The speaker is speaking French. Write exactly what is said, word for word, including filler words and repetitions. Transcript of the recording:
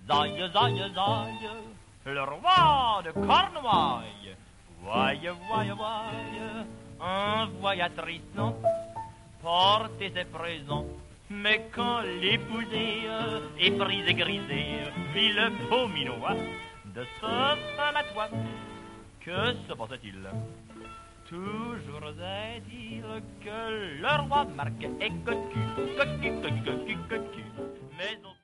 Zaïe, zaïe, zaïe, le roi de Cornouailles. Voyez, voyez, voyez, un voyage tristant, porter ses présents. Mais quand l'épousée est prise et grisée, vit le beau minois de ce femme à toi. Que se passe-t-il? Toujours est-il que le roi Marc est cocu, cocu, cocu, cocu, cocu. Mais on